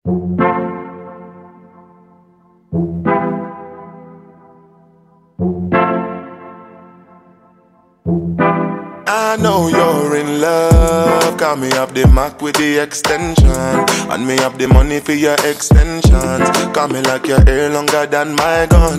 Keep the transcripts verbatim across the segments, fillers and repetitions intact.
I know you're in love, call me up the Mac with the extension, and me up the money for your extensions. Call me like your hair longer than my gun.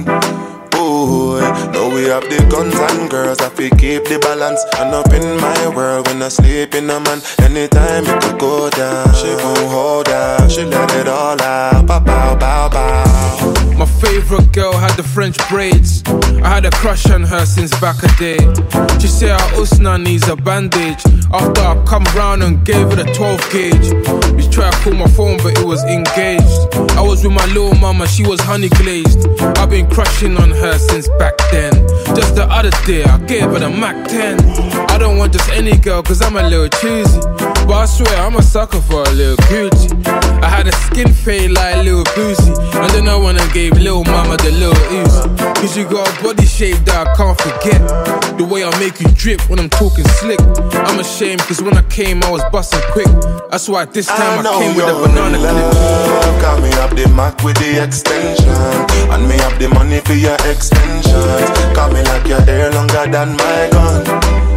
Ooh, know we have the guns and girls, I feel keep the balance. And up in my world when I sleep in a man, anytime it could go down, she won't hold out, she let it all out. Bow, bow, bow, bow. My favorite girl had the French braids. I had a crush on her since back a day. She said her usna needs a bandage. After I come round and gave her the twelve gauge. Bitch tried to call my phone but it was engaged. I was with my little mama, she was honey glazed. I've been crushing on her since back then. Just the other day I gave her the Mac ten. I don't want just any girl cause I'm a little choosy, but I swear I'm a sucker for a little Gucci. I had a skin fade like Lil Boosie, and then I went and gave Lil Mama the Lil Uzi. Cause you got a body shape that I can't forget. The way I make you drip when I'm talking slick. I'm ashamed cause when I came I was busting quick. That's why this time I, I came with a banana clip. Call me up the Mac with the extension, and me up the money for your extensions. Call me like your hair longer than my gun.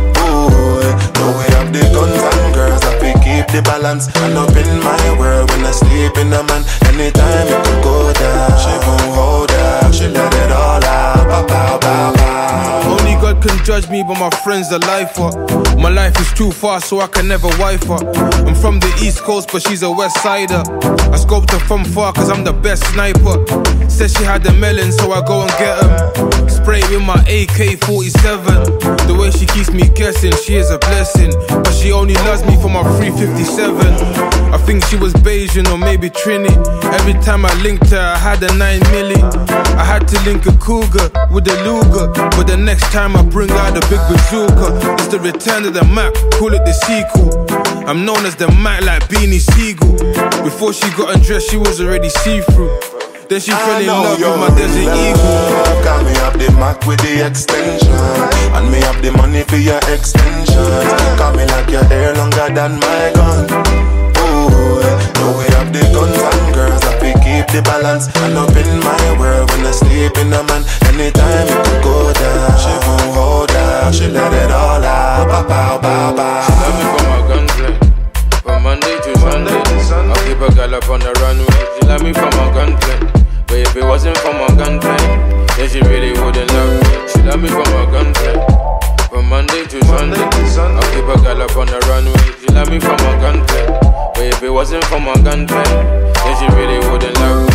Ooh, know we have the guns and girls, I feel keep the balance. And up in my world when I sleep in a man, anytime it could go down, she won't hold out, she let it all out. Bow, bow, bow, bow. Only God can judge me, but my friends are lifer. My life is too far, so I can never wife her. I'm from the East Coast, but she's a West Sider. I scoped her from far, cause I'm the best sniper. Said she had the melon, so I go and get them. Spray with my A K forty-seven. The way she keeps me guessing, she is a blessing. But she only loves me for my three fifty-seven. I think she was Bayesian or maybe Trini. Every time I linked her, I had a nine milli. I had to link a cougar with a Luger, but the next time I bring out a big bazooka. It's the return of the Mac, call it the sequel. I'm known as the Mac like Beanie Siegel. Before she got undressed, she was already see-through. Then she fell in love with my Desert Eagle. Call me up the Mac with the extension, and me up the money for your extensions. Call me like your hair longer than my gun. Ooh, know we have the guns and girls, I feel keep the balance. And up in my world when I sleep in a man, anytime it could go down, she won't hold out, she let it all out. Bow, bow, bow, bow. She love me for my gunplay, from Monday to Sunday. I keep a girl up on the runway. She love me for my gunplay, but if it wasn't for my gunplay, then she really wouldn't love me. She love me for my gunplay, from Monday to Sunday. I keep a girl up on the runway. She love me for my gunplay, but if it wasn't for my gunplay, then she really wouldn't love me.